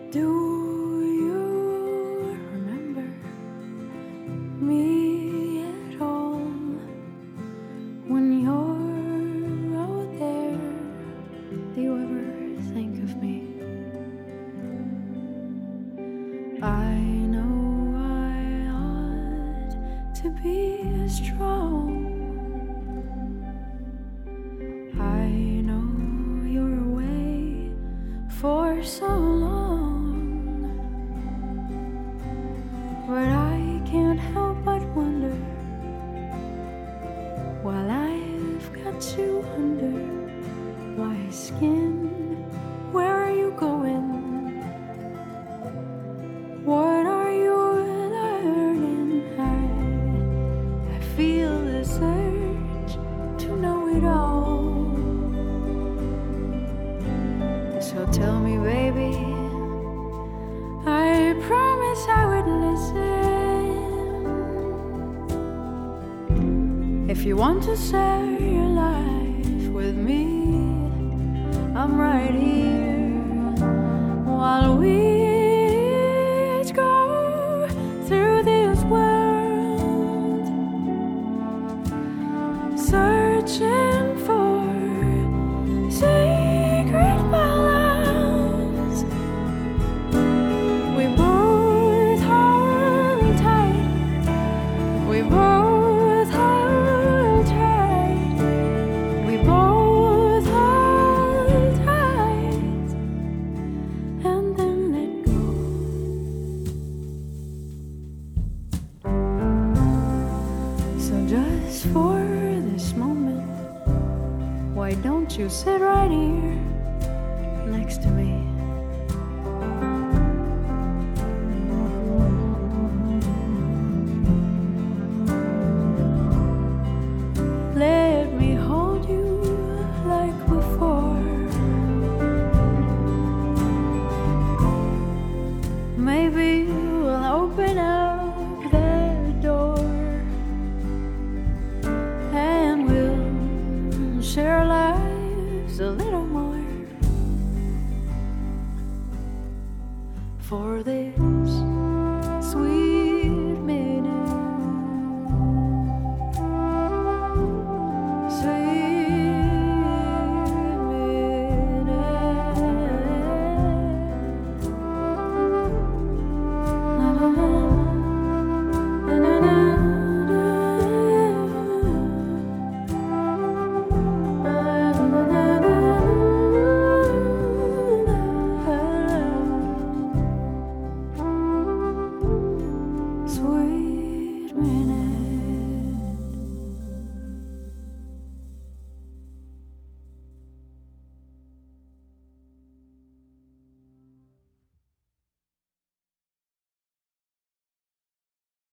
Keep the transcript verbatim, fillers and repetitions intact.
Do you remember me at all when you're out there? Do you ever think of me? I know I ought to be strong. I know you're away for so long, but I can't help but wonder, while I've got you under my skin, where are you going? What are you learning? I, I feel this urge to know it all. So tell me, baby, I promise I would listen. If you want to share your life with me, I'm right here while we each go through this world, searching for secret balance. We both hold tight. We both hold tight. We both hold tight, and then let go. So just for this moment, why don't you sit right here next to me? Let me hold you like before. Maybe we'll open up that door and we'll share lives a little more. For this